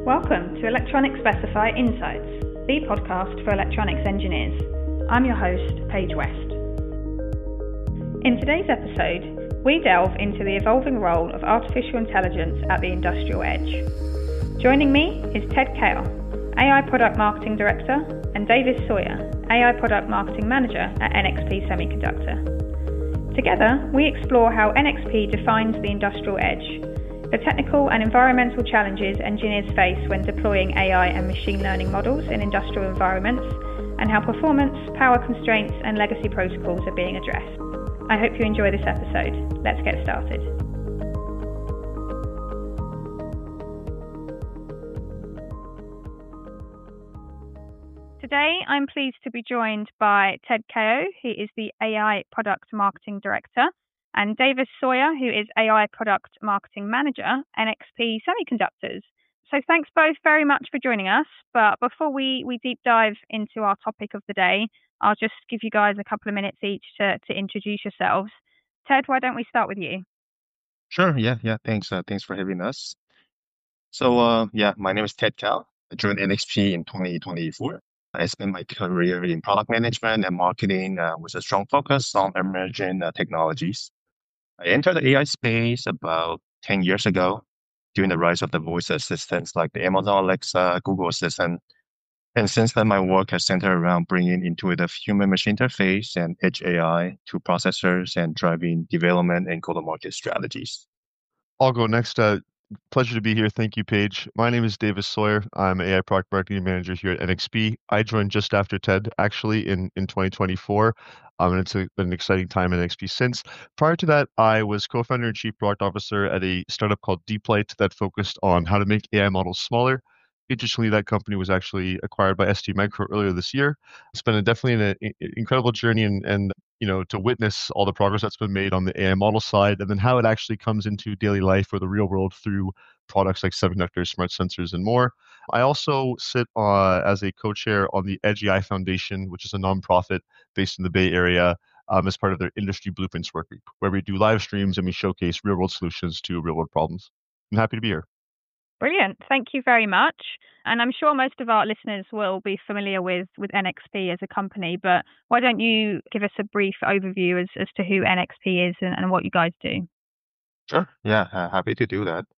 Welcome to Electronics Specify Insights, the podcast for electronics engineers. I'm your host, Paige West. In today's episode, we delve into the evolving role of artificial intelligence at the industrial edge. Joining me is Ted Kale, AI Product Marketing Director, and Davis Sawyer, AI Product Marketing Manager at NXP Semiconductor. Together, we explore how NXP defines the industrial edge, the technical and environmental challenges engineers face when deploying AI and machine learning models in industrial environments, and how performance, power constraints, and legacy protocols are being addressed. I hope you enjoy this episode. Let's get started. Today, I'm pleased to be joined by Ted Kao, who is the AI Product Marketing Director, and Davis Sawyer, who is AI Product Marketing Manager, NXP Semiconductors. So thanks both very much for joining us. But before we deep dive into our topic of the day, I'll just give you guys a couple of minutes each to introduce yourselves. Ted, why don't we start with you? Sure. Yeah. Thanks. Thanks for having us. So, my name is Ted Kao. I joined NXP in 2024. I spent my career in product management and marketing with a strong focus on emerging technologies. I entered the AI space about 10 years ago during the rise of the voice assistants like the Amazon Alexa, Google Assistant. And since then, my work has centered around bringing intuitive human-machine interface and edge AI to processors and driving development and go-to-market strategies. I'll go next. Pleasure to be here. Thank you, Paige. My name is Davis Sawyer. I'm AI Product Marketing Manager here at NXP. I joined just after Ted, actually, in 2024. And it's been an exciting time at NXP since. Prior to that, I was co-founder and chief product officer at a startup called Deeplight that focused on how to make AI models smaller. Interestingly, that company was actually acquired by STMicro earlier this year. It's been definitely an incredible journey and to witness all the progress that's been made on the AI model side, and then how it actually comes into daily life or the real world through products like semiconductors, smart sensors, and more. I also sit as a co-chair on the Edge AI Foundation, which is a nonprofit based in the Bay Area, as part of their Industry Blueprints work group, where we do live streams and we showcase real world solutions to real world problems. I'm happy to be here. Brilliant. Thank you very much. And I'm sure most of our listeners will be familiar with NXP as a company, but why don't you give us a brief overview as to who NXP is and what you guys do? Sure. Yeah, happy to do that.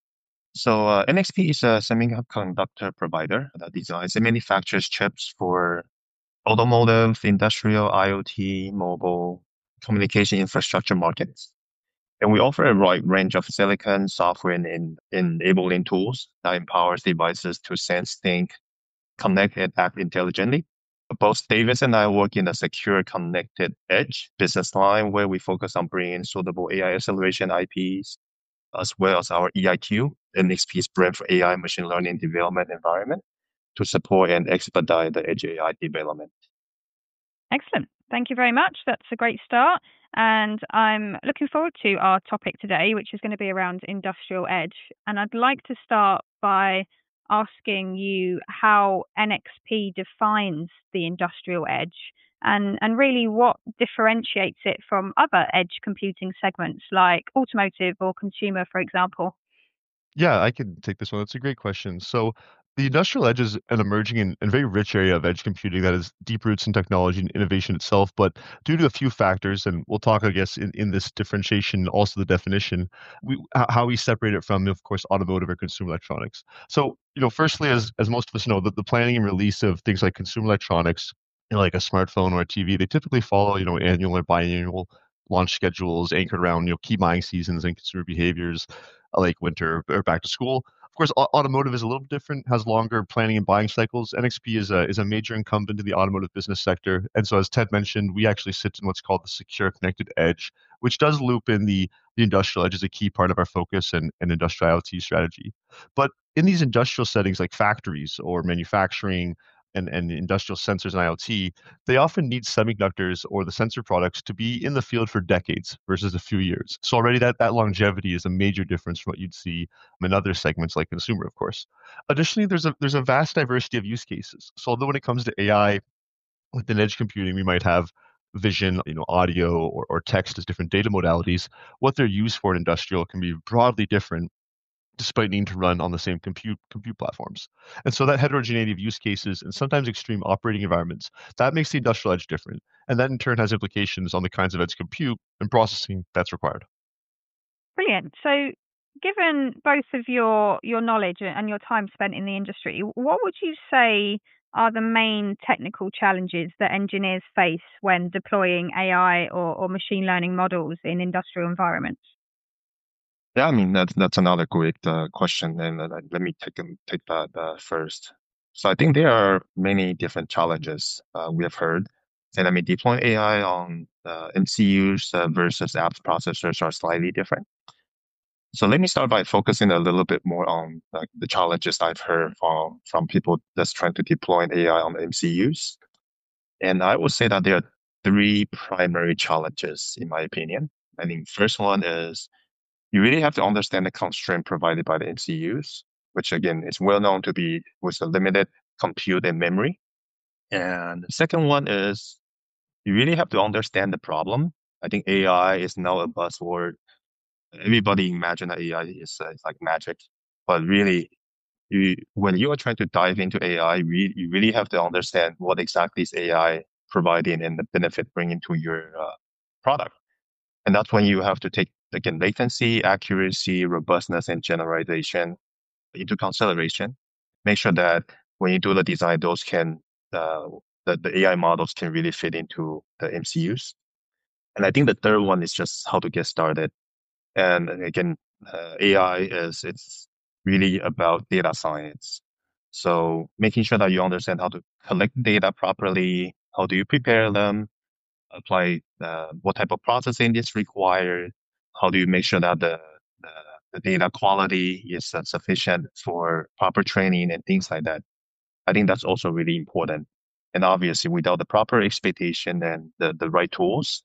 So NXP is a semiconductor provider that designs and manufactures chips for automotive, industrial, IoT, mobile, communication infrastructure markets. And we offer a wide range of silicon, software, and enabling tools that empowers devices to sense, think, connect, and act intelligently. Both Davis and I work in a secure connected edge business line where we focus on bringing suitable AI acceleration IPs, as well as our EIQ, NXP's brand for AI machine learning development environment, to support and expedite the edge AI development. Excellent. Thank you very much. That's a great start. And I'm looking forward to our topic today, which is going to be around industrial edge. And I'd like to start by asking you how NXP defines the industrial edge and really what differentiates it from other edge computing segments like automotive or consumer, for example. Yeah, I can take this one. That's a great question. So the industrial edge is an emerging and very rich area of edge computing that has deep roots in technology and innovation itself. But due to a few factors, and we'll talk, I guess, in this differentiation, also the definition, how we separate it from, of course, automotive or consumer electronics. So, firstly, as most of us know, the planning and release of things like consumer electronics, like a smartphone or a TV, they typically follow, annual or biannual launch schedules anchored around, key buying seasons and consumer behaviors like winter or back to school. Of course, automotive is a little bit different, has longer planning and buying cycles. NXP is a major incumbent in the automotive business sector. And so as Ted mentioned, we actually sit in what's called the secure connected edge, which does loop in the industrial edge as a key part of our focus and industrial IoT strategy. But in these industrial settings like factories or manufacturing, and industrial sensors and IoT, they often need semiconductors or the sensor products to be in the field for decades versus a few years. So already that longevity is a major difference from what you'd see in other segments like consumer, of course. Additionally, there's a vast diversity of use cases. So although when it comes to AI, within edge computing, we might have vision, audio or text as different data modalities. What they're used for in industrial can be broadly different despite needing to run on the same compute platforms. And so that heterogeneity of use cases and sometimes extreme operating environments, that makes the industrial edge different. And that in turn has implications on the kinds of edge compute and processing that's required. Brilliant. So, given both of your knowledge and your time spent in the industry, what would you say are the main technical challenges that engineers face when deploying AI or machine learning models in industrial environments? Yeah, I mean that's another great question, and let me take that first. So I think there are many different challenges we have heard, and I mean deploying AI on MCUs versus apps processors are slightly different. So let me start by focusing a little bit more on like the challenges I've heard from people that's trying to deploy an AI on MCUs. And I would say that there are three primary challenges, in my opinion. I think first one is you really have to understand the constraint provided by the MCUs, which again is well known to be with a limited compute and memory. And the second one is you really have to understand the problem. I think AI is now a buzzword. Everybody imagine that AI is like magic, but really, when you are trying to dive into AI, you really have to understand what exactly is AI providing and the benefit bringing to your product. And that's when you have to take, again, latency, accuracy, robustness, and generalization into consideration. Make sure that when you do the design, those can, the AI models can really fit into the MCUs. And I think the third one is just how to get started. And again, it's really about data science. So making sure that you understand how to collect data properly, how do you prepare them, apply what type of processing is required, how do you make sure that the, the data quality is sufficient for proper training and things like that. I think that's also really important. And obviously, without the proper expectation and the right tools,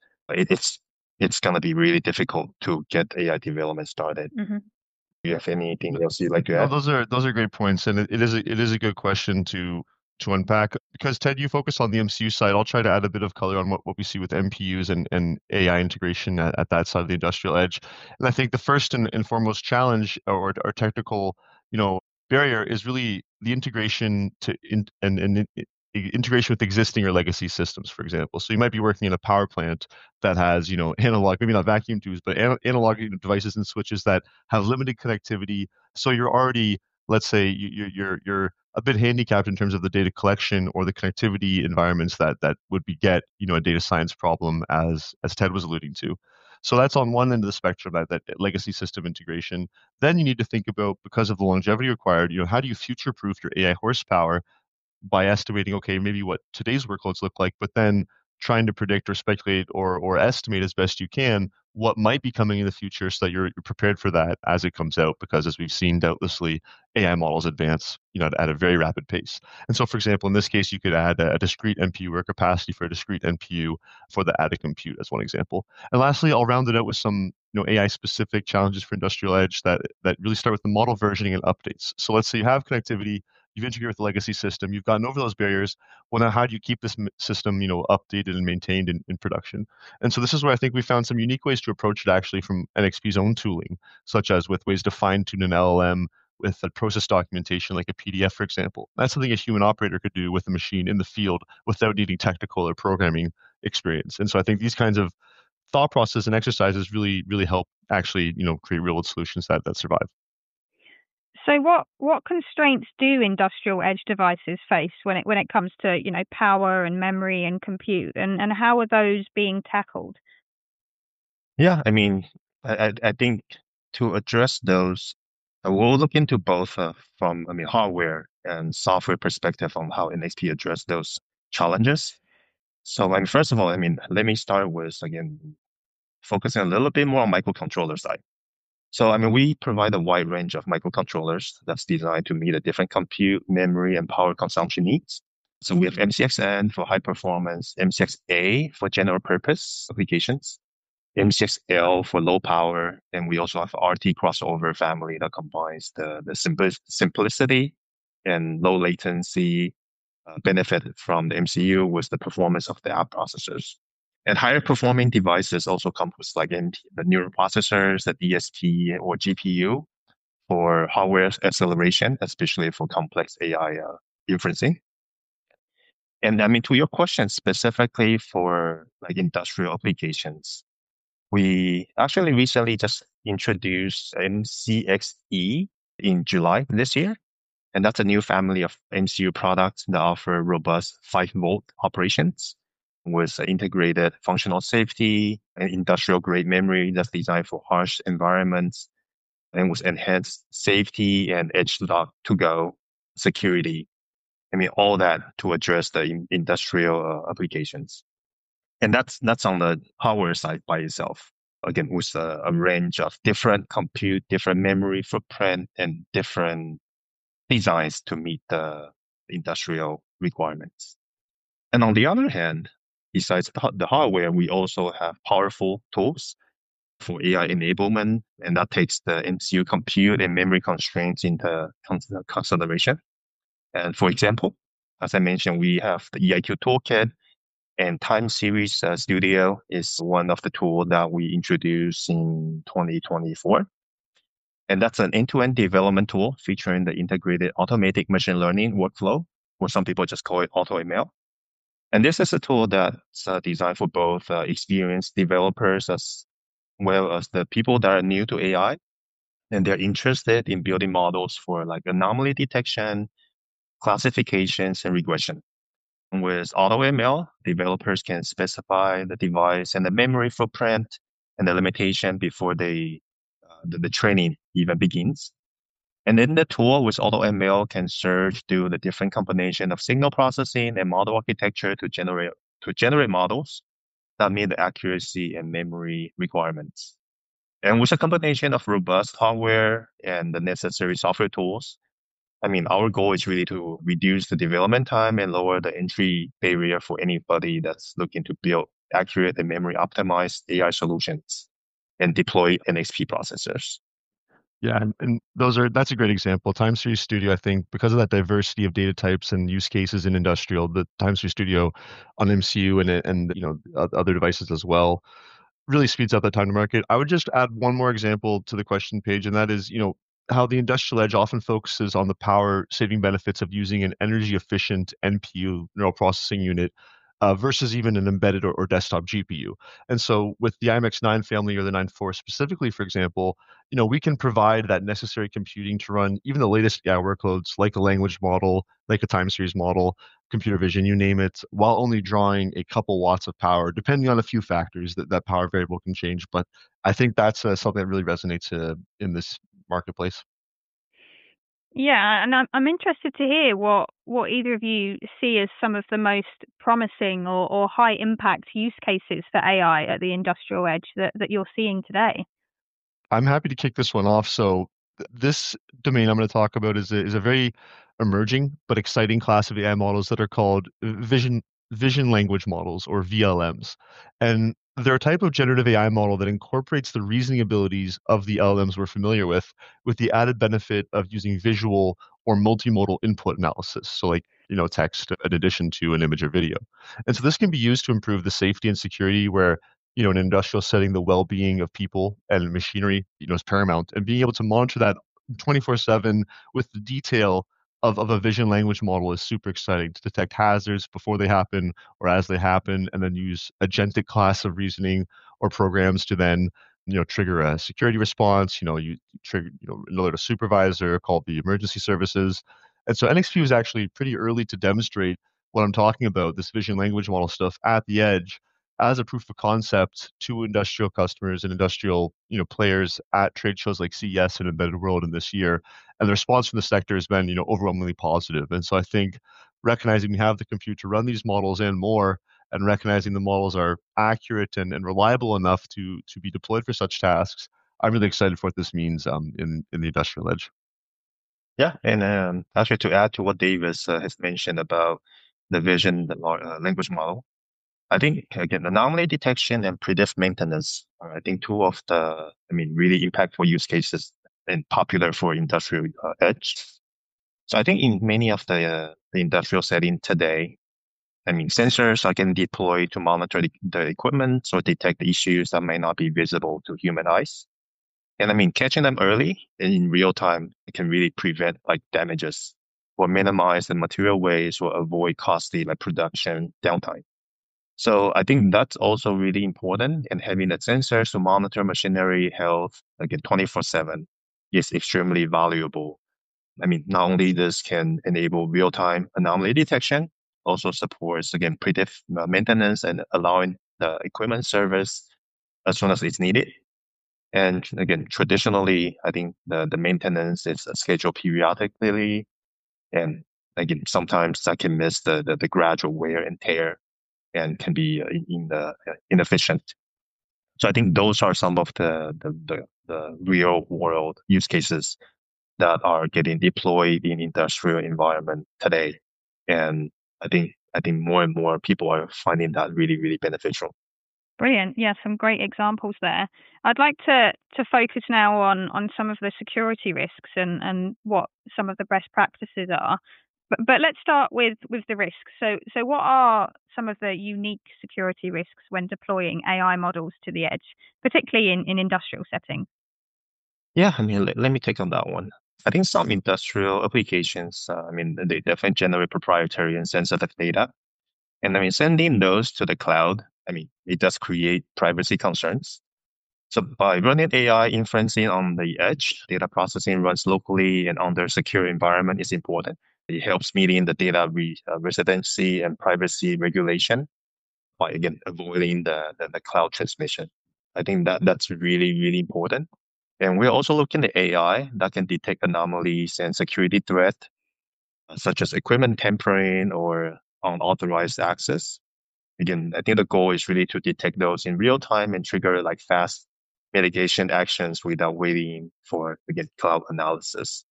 it's going to be really difficult to get AI development started. Hmm. Do you have anything else you'd like to No, add? those are great points, and it is a good question to unpack because Ted, you focus on the MCU side. I'll try to add a bit of color on what we see with MPUs and AI integration at that side of the industrial edge. And I think the first and foremost challenge or technical, barrier is really the integration integration with existing or legacy systems, for example. So you might be working in a power plant that has, analog, maybe not vacuum tubes, but analog devices and switches that have limited connectivity. So you're already, let's say, you're a bit handicapped in terms of the data collection or the connectivity environments that would beget, a data science problem, as Ted was alluding to. So that's on one end of the spectrum, that legacy system integration. Then you need to think about, because of the longevity required, how do you future-proof your AI horsepower by estimating, okay, maybe what today's workloads look like, but then trying to predict or speculate or estimate as best you can what might be coming in the future so that you're prepared for that as it comes out. Because as we've seen, doubtlessly, AI models advance, at a very rapid pace. And so, for example, in this case, you could add a discrete NPU or capacity for a discrete NPU for the added compute as one example. And lastly, I'll round it out with some AI specific challenges for industrial edge that really start with the model versioning and updates. So let's say you have connectivity, you've integrated with the legacy system, you've gotten over those barriers. Well, now how do you keep this system, updated and maintained in production? And so this is where I think we found some unique ways to approach it actually from NXP's own tooling, such as with ways to fine tune an LLM with a process documentation like a PDF, for example. That's something a human operator could do with a machine in the field without needing technical or programming experience. And so I think these kinds of thought process and exercises really, really help actually, create real world solutions that survive. So, what constraints do industrial edge devices face when it comes to power and memory and compute, and how are those being tackled? Yeah, I mean, I think to address those, we'll look into both from, I mean, hardware and software perspective on how NXP address those challenges. So, I mean, first of all, I mean, let me start with, again, focusing a little bit more on microcontroller side. So, I mean, we provide a wide range of microcontrollers that's designed to meet the different compute, memory, and power consumption needs. So we have MCXN for high performance, MCXA for general purpose applications, MCXL for low power, and we also have RT crossover family that combines the simplicity and low latency benefit from the MCU with the performance of the app processors. And higher performing devices also come with like the neural processors, the DSP or GPU for hardware acceleration, especially for complex AI inferencing. And I mean, to your question specifically for like industrial applications, we actually recently just introduced MCXE in July this year. And that's a new family of MCU products that offer robust 5-volt operations with integrated functional safety and industrial grade memory that's designed for harsh environments and with enhanced safety and edge lock to go security. I mean, all that to address the industrial applications. And that's on the hardware side by itself. Again, with a range of different compute, different memory footprint, and different designs to meet the industrial requirements. And on the other hand, besides the hardware, we also have powerful tools for AI enablement, and that takes the MCU compute and memory constraints into consideration. And for example, as I mentioned, we have the EIQ toolkit, and Time Series Studio is one of the tools that we introduced in 2024. And that's an end-to-end development tool featuring the integrated automatic machine learning workflow, or some people just call it AutoML. And this is a tool that's designed for both experienced developers as well as the people that are new to AI, and they're interested in building models for like anomaly detection, classifications, and regression. And with AutoML, developers can specify the device and the memory footprint and the limitation before the training even begins. And then the tool with AutoML can search through the different combination of signal processing and model architecture to generate models that meet the accuracy and memory requirements. And with a combination of robust hardware and the necessary software tools, I mean, our goal is really to reduce the development time and lower the entry barrier for anybody that's looking to build accurate and memory optimized AI solutions and deploy NXP processors. Yeah, and that's a great example. Time Series Studio, I think, because of that diversity of data types and use cases in industrial, the Time Series Studio on MCU and other devices as well, really speeds up that time to market. I would just add one more example to the question page, and that is, how the industrial edge often focuses on the power saving benefits of using an energy efficient NPU, neural processing unit, versus even an embedded or desktop GPU. And so with the IMX9 family or the 9.4 specifically, for example, we can provide that necessary computing to run even the latest AI workloads like a language model, like a time series model, computer vision, you name it, while only drawing a couple watts of power, depending on a few factors that power variable can change. But I think that's something that really resonates in this marketplace. Yeah, and I'm interested to hear what either of you see as some of the most promising or high impact use cases for AI at the industrial edge that you're seeing today. I'm happy to kick this one off. So this domain I'm going to talk about is a very emerging but exciting class of AI models that are called vision language models, or VLMs. And they're a type of generative AI model that incorporates the reasoning abilities of the LLMs we're familiar with the added benefit of using visual or multimodal input analysis. So like, text in addition to an image or video. And so this can be used to improve the safety and security where, in an industrial setting, the well-being of people and machinery, is paramount. And being able to monitor that 24/7 with the detail of a vision language model is super exciting to detect hazards before they happen or as they happen, and then use agentic class of reasoning or programs to then, trigger a security response. You trigger, alert a supervisor, call the emergency services. And so NXP was actually pretty early to demonstrate what I'm talking about, this vision language model stuff at the edge, as a proof of concept to industrial customers and industrial players at trade shows like CES and Embedded World in this year. And the response from the sector has been overwhelmingly positive. And so I think recognizing we have the compute to run these models and more, and recognizing the models are accurate and reliable enough to be deployed for such tasks, I'm really excited for what this means in the industrial edge. Yeah, and actually to add to what Davis has mentioned about the vision language model, I think, again, anomaly detection and predictive maintenance are, I think, two of the, really impactful use cases and popular for industrial edge. So I think in many of the industrial setting today, sensors are getting deployed to monitor the equipment or detect issues that may not be visible to human eyes. And I mean, catching them early and in real time, it can really prevent like damages or minimize the material waste or avoid costly like production downtime. So I think that's also really important. And having the sensors to monitor machinery health again 24/7 is extremely valuable. I mean, not only this can enable real-time anomaly detection, also supports again predictive maintenance and allowing the equipment service as soon as it's needed. And again, traditionally, I think the maintenance is scheduled periodically, and again, sometimes that can miss the gradual wear and tear and can be inefficient. So I think those are some of the real world use cases that are getting deployed in industrial environment today. And I think more and more people are finding that really, really beneficial. Brilliant. Yeah, some great examples there. I'd like to focus now on some of the security risks and what some of the best practices are. But let's start with the risks. So what are some of the unique security risks when deploying AI models to the edge, particularly in industrial settings? Yeah, I mean, let me take on that one. I think some industrial applications, I mean, they definitely generate proprietary and sensitive data. And I mean, sending those to the cloud, I mean, it does create privacy concerns. So by running AI inferencing on the edge, data processing runs locally and under secure environment is important. It helps meeting the data residency and privacy regulation by again avoiding the cloud transmission. I think that's really, really important. And we're also looking at AI that can detect anomalies and security threats, such as equipment tampering or unauthorized access. Again, I think the goal is really to detect those in real time and trigger like fast mitigation actions without waiting for, again, cloud analysis.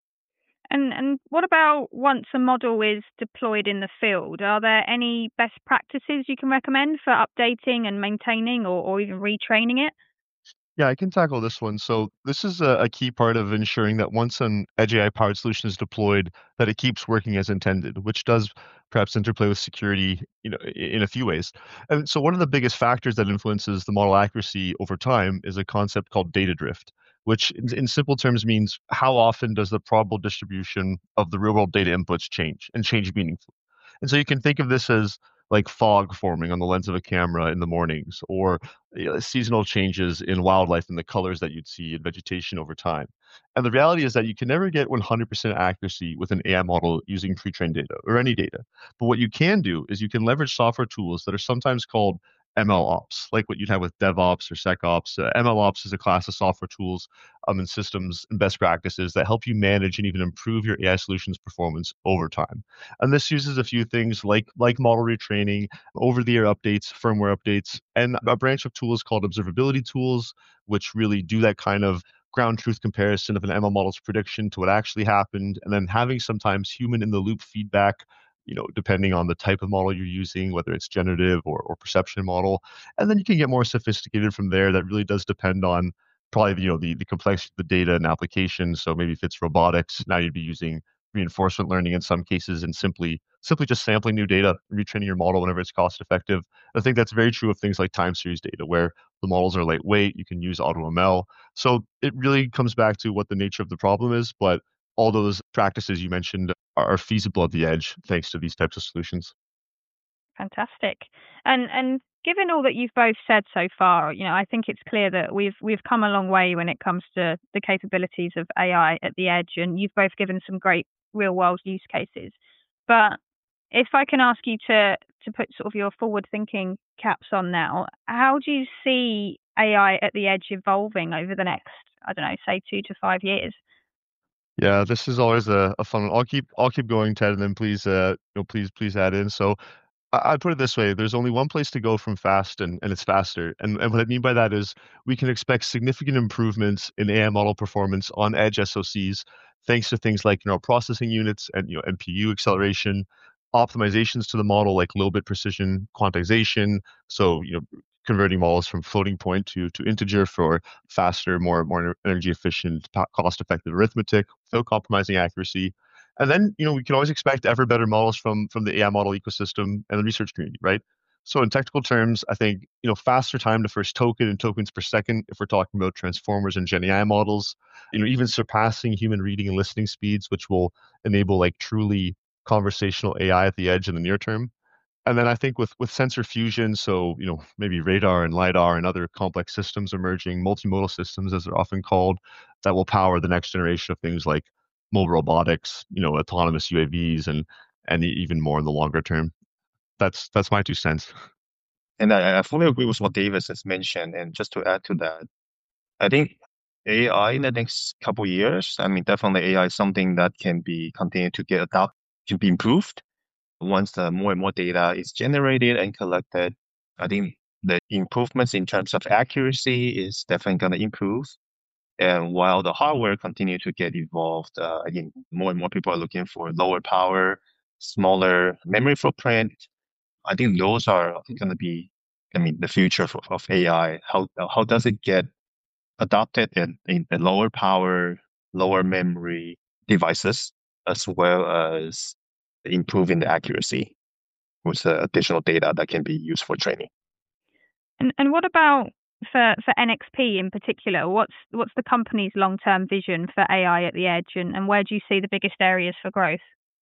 And what about once a model is deployed in the field? Are there any best practices you can recommend for updating and maintaining or even retraining it? Yeah, I can tackle this one. So this is a key part of ensuring that once an edge AI powered solution is deployed, that it keeps working as intended, which does perhaps interplay with security, in a few ways. And so one of the biggest factors that influences the model accuracy over time is a concept called data drift, which in simple terms means how often does the probable distribution of the real world data inputs change and change meaningfully. And so you can think of this as like fog forming on the lens of a camera in the mornings, or seasonal changes in wildlife and the colors that you'd see in vegetation over time. And the reality is that you can never get 100% accuracy with an AI model using pre-trained data or any data. But what you can do is you can leverage software tools that are sometimes called ML ops, like what you'd have with DevOps or SecOps. ML ops is a class of software tools and systems and best practices that help you manage and even improve your AI solutions performance over time. And this uses a few things like model retraining, over-the-air updates, firmware updates, and a branch of tools called observability tools, which really do that kind of ground truth comparison of an ML model's prediction to what actually happened, and then having sometimes human in the loop feedback, depending on the type of model you're using, whether it's generative or perception model. And then you can get more sophisticated from there. That really does depend on probably the complexity of the data and application. So maybe if it's robotics, now you'd be using reinforcement learning in some cases and simply just sampling new data, retraining your model whenever it's cost effective. I think that's very true of things like time series data, where the models are lightweight. You can use AutoML. So it really comes back to what the nature of the problem is, but all those practices you mentioned are feasible at the edge thanks to these types of solutions. Fantastic. And given all that you've both said so far, I think it's clear that we've come a long way when it comes to the capabilities of AI at the edge, and you've both given some great real world use cases. But if I can ask you to put sort of your forward thinking caps on now, how do you see AI at the edge evolving over the next, I don't know, say 2 to 5 years? Yeah, this is always a fun one. I'll keep going, Ted, and then please please add in. So I'd put it this way, there's only one place to go from fast, and it's faster. And what I mean by that is we can expect significant improvements in AI model performance on edge SoCs, thanks to things like neural processing units and NPU acceleration, optimizations to the model like low bit precision quantization. So converting models from floating point to integer for faster, more energy efficient, cost effective arithmetic without compromising accuracy. And then, we can always expect ever better models from the AI model ecosystem and the research community, right? So in technical terms, I think, faster time to first token and tokens per second if we're talking about transformers and Gen AI models, even surpassing human reading and listening speeds, which will enable like truly conversational AI at the edge in the near term. And then I think with sensor fusion, so maybe radar and lidar and other complex systems emerging, multimodal systems as they're often called, that will power the next generation of things like mobile robotics, autonomous UAVs, and even more in the longer term. That's my 2 cents. And I fully agree with what Davis has mentioned. And just to add to that, I think AI in the next couple years, I mean, definitely AI is something that can be continued to get adopted, can be improved once the more and more data is generated and collected. I think the improvements in terms of accuracy is definitely going to improve. And while the hardware continue to get evolved, again, more and more people are looking for lower power, smaller memory footprint. I think those are going to be, I mean, the future of AI. How does it get adopted in the lower power, lower memory devices, as well as improving the accuracy with additional data that can be used for training. And what about for NXP in particular? What's the company's long-term vision for AI at the edge, and where do you see the biggest areas for growth?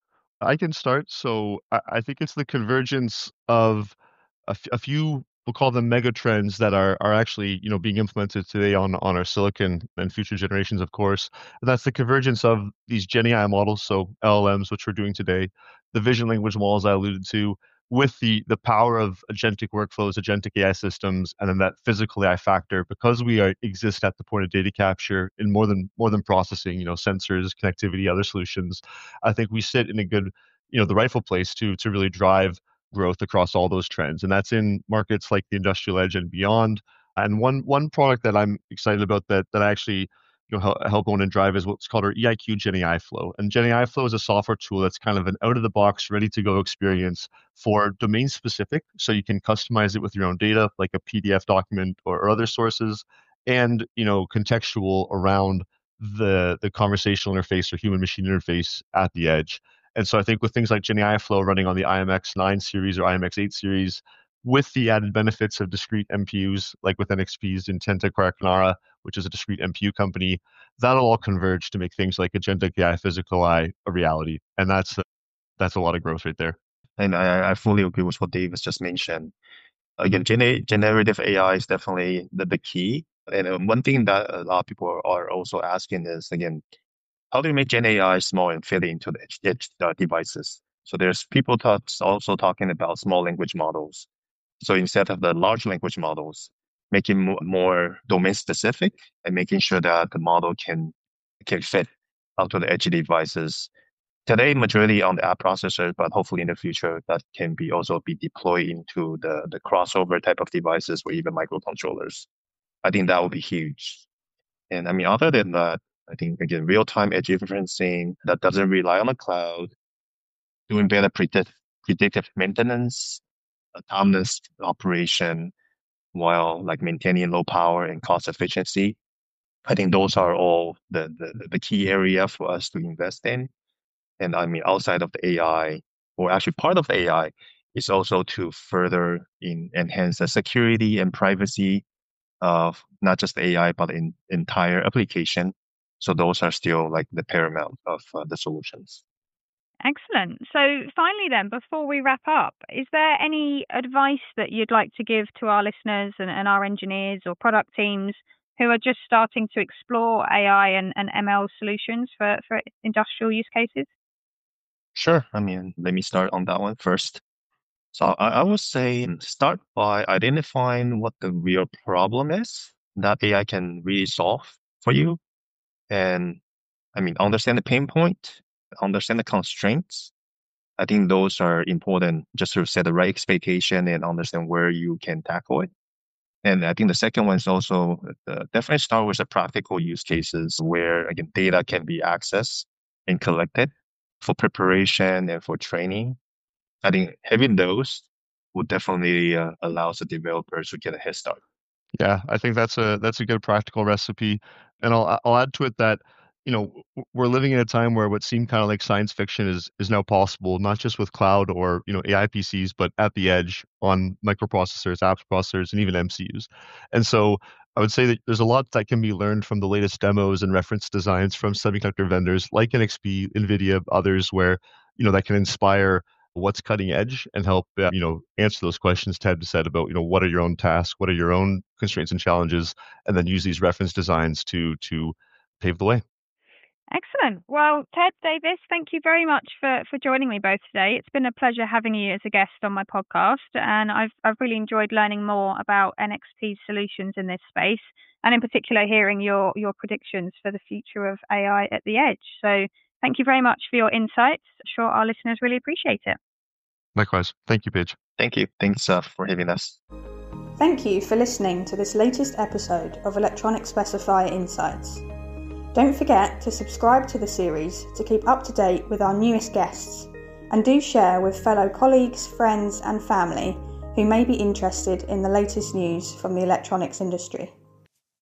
I can start. So I think it's the convergence of a few, we'll call them mega trends that are actually being implemented today on our silicon and future generations, of course. And that's the convergence of these Gen AI models, so LLMs, which we're doing today, the vision language models I alluded to, with the power of agentic workflows, agentic AI systems, and then that physical AI factor, because we exist at the point of data capture in more than processing, sensors, connectivity, other solutions. I think we sit in a good, the rightful place to really drive growth across all those trends, and that's in markets like the industrial edge and beyond. And one product that I'm excited about that I actually help own and drive is what's called our EIQ Gen AI Flow. And Gen AI Flow is a software tool that's kind of an out of the box, ready to go experience for domain specific, so you can customize it with your own data, like a PDF document or other sources, and contextual around the conversational interface or human machine interface at the edge. And so I think with things like Gen AI Flow running on the IMX9 series or IMX8 series, with the added benefits of discrete MPUs, like with NXP's Intenta Quark-Nara, which is a discrete MPU company, that'll all converge to make things like agentic AI, physical AI a reality. And that's a lot of growth right there. And I fully agree with what Davis just mentioned. Again, generative AI is definitely the key. And one thing that a lot of people are also asking is, again, how do you make Gen AI small and fit into the edge devices? So there's people also talking about small language models. So instead of the large language models, making more domain specific and making sure that the model can fit onto the edge devices. Today, majority on the app processor, but hopefully in the future that can be also be deployed into the crossover type of devices or even microcontrollers. I think that would be huge. And I mean, other than that, I think again, real-time edge inferencing that doesn't rely on the cloud, doing better predictive maintenance, autonomous operation while like maintaining low power and cost efficiency. I think those are all the key area for us to invest in. And I mean, outside of the AI, or actually part of the AI, is also to further enhance the security and privacy of not just the AI, but in entire application. So those are still like the paramount of the solutions. Excellent. So finally then, before we wrap up, is there any advice that you'd like to give to our listeners and our engineers or product teams who are just starting to explore AI and ML solutions for industrial use cases? Sure. I mean, let me start on that one first. So I would say start by identifying what the real problem is that AI can really solve for you. And I mean, understand the pain point, understand the constraints. I think those are important just to set the right expectation and understand where you can tackle it. And I think the second one is also definitely start with the practical use cases where, again, data can be accessed and collected for preparation and for training. I think having those would definitely allow the developers to get a head start. Yeah, I think that's a good practical recipe. And I'll add to it that we're living in a time where what seemed kind of like science fiction is now possible, not just with cloud or AI PCs, but at the edge on microprocessors, apps processors, and even MCUs. And so I would say that there's a lot that can be learned from the latest demos and reference designs from semiconductor vendors like NXP, NVIDIA, others, where that can inspire what's cutting edge and help answer those questions Ted said about what are your own tasks, what are your own constraints and challenges, and then use these reference designs to pave the way. Excellent. Well, Ted, Davis, thank you very much for joining me both today. It's been a pleasure having you as a guest on my podcast, and I've really enjoyed learning more about NXP's solutions in this space, and in particular hearing your predictions for the future of AI at the edge. So thank you very much for your insights. I'm sure our listeners really appreciate it. Likewise. Thank you, Paige. Thank you. Thanks for having us. Thank you for listening to this latest episode of Electronic Specifier Insights. Don't forget to subscribe to the series to keep up to date with our newest guests, and do share with fellow colleagues, friends and family who may be interested in the latest news from the electronics industry.